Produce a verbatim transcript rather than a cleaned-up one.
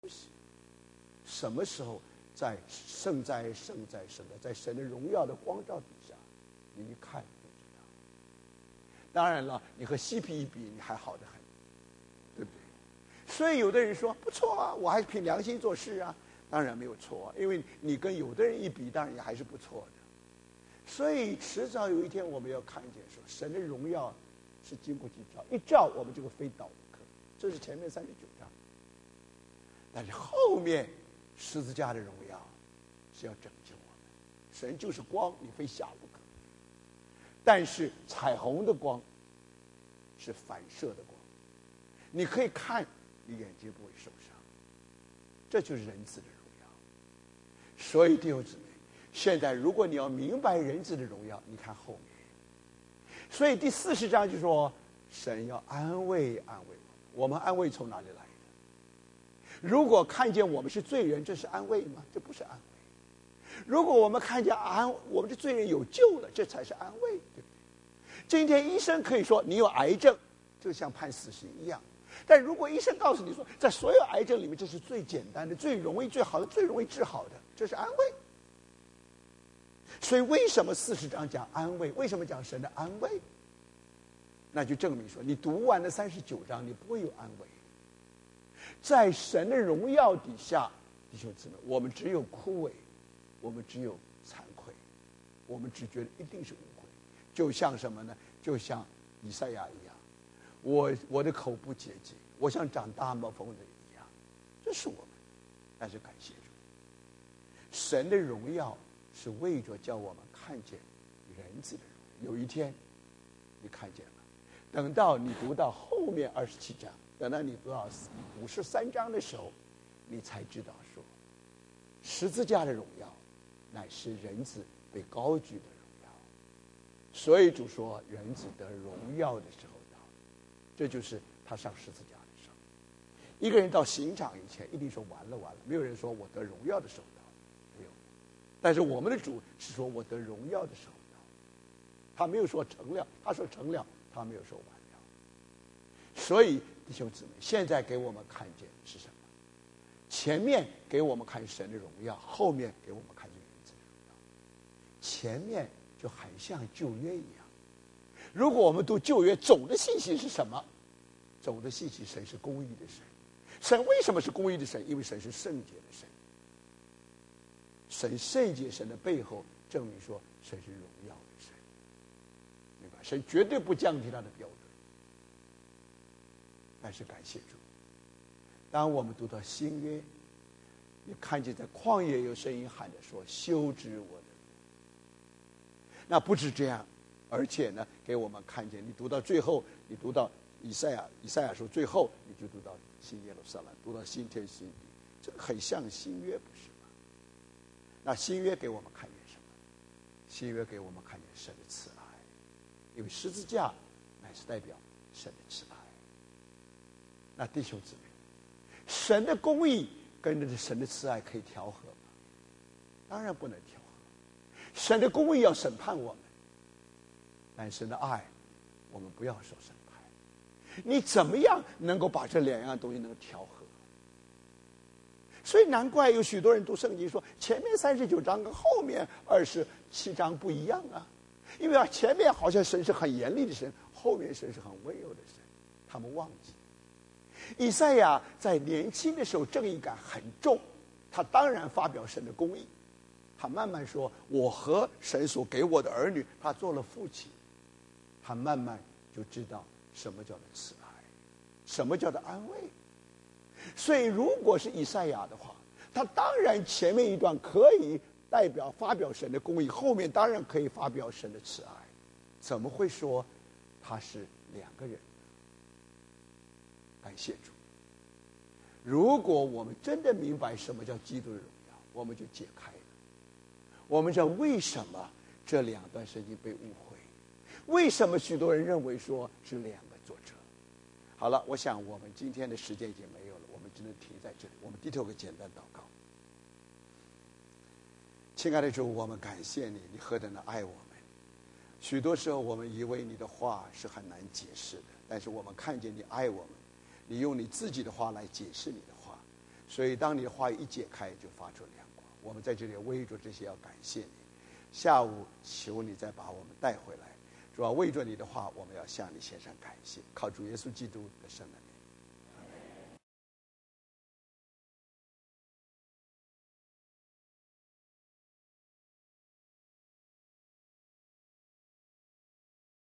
西。什么时候在圣在圣在圣在在神的荣耀的光照底下，你一看就知道。当然了，你和嬉皮一比，你还好得很，对不对？所以有的人说不错啊，我还是凭良心做事啊。当然没有错啊，因为你跟有的人一比，当然也还是不错的。所以迟早有一天，我们要看见说，神的荣耀是经不起照，一照我们就会非倒不可。这是前面三十九章，但是后面十字架的荣耀是要拯救我们。神就是光，你非瞎不可。但是彩虹的光是反射的光，你可以看，你眼睛不会受伤。这就是仁慈的荣耀。所以弟兄姊妹，现在如果你要明白仁慈的荣耀，你看后面。所以第四十章就说，神要安慰安慰我们。我们安慰从哪里来的？如果看见我们是罪人，这是安慰吗？这不是安慰。如果我们看见安我们的罪人有救了，这才是安慰，对不对？今天医生可以说你有癌症，就像判死刑一样。但如果医生告诉你说，在所有癌症里面，这是最简单的、最容易、最好的、最容易治好的，这是安慰。所以为什么四十章讲安慰？为什么讲神的安慰？那就证明说，你读完了三十九章，你不会有安慰。在神的荣耀底下，弟兄姊妹，我们只有枯萎，我们只有惭愧，我们只觉得一定是误会。就像什么呢？就像以赛亚一样，我我的口不洁净，我像长大麻风的一样。这是我们，但是感谢主，神的荣耀是为着叫我们看见人子的荣耀。有一天，你看见了。等到你读到后面二十七章，等到你读到五十三章的时候，你才知道说，十字架的荣耀乃是人子被高举的荣耀。所以主说，人子得荣耀的时候到了，这就是他上十字架的时候。一个人到刑场以前，一定说完了完了，没有人说我得荣耀的时候到了，没有。但是我们的主是说我得荣耀的时候到了，他没有说成了，他说成了。他没有说完了。所以弟兄姊妹，现在给我们看见是什么？前面给我们看神的荣耀，后面给我们看见人子的荣耀。前面就很像旧约一样。如果我们读旧约，总的信息是什么？总的信息，神是公义的神。神为什么是公义的神？因为神是圣洁的神。神圣洁神的背后，证明说神是荣耀的神。神绝对不降低他的标准。但是感谢主，当我们读到新约，你看见在旷野有声音喊着说，修直我的路。那不止这样，而且呢，给我们看见，你读到最后，你读到以赛亚以赛亚书最后，你就读到新耶路撒冷，读到新天新地，这个很像新约，不是吗？那新约给我们看见什么？新约给我们看见神的慈爱。因为十字架乃是代表神的慈爱。那弟兄姊妹，神的公义跟着神的慈爱可以调和吗？当然不能调和。神的公义要审判我们，但神的爱我们不要受审判。你怎么样能够把这两样东西能够调和？所以难怪有许多人读圣经说，前面三十九章跟后面二十七章不一样啊。因为啊，前面好像神是很严厉的神，后面神是很温柔的神，他们忘记。以赛亚在年轻的时候正义感很重，他当然发表神的公义。他慢慢说，我和神所给我的儿女，他做了父亲，他慢慢就知道什么叫做慈爱，什么叫做安慰。所以如果是以赛亚的话，他当然前面一段可以代表发表神的公义，后面当然可以发表神的慈爱，怎么会说他是两个人？感谢主！如果我们真的明白什么叫基督的荣耀，我们就解开了。我们知道为什么这两段圣经被误会，为什么许多人认为说是两个作者。好了，我想我们今天的时间已经没有了，我们只能停在这里。我们低头个简单祷告。亲爱的主，我们感谢你，你何等的爱我们。许多时候我们以为你的话是很难解释的，但是我们看见你爱我们，你用你自己的话来解释你的话。 所以当你的话语一解开，就发出亮光。我们在这里为着这些要感谢你。下午求你再把我们带回来，主要为着你的话，我们要向你献上感谢，靠主耶稣基督的圣名。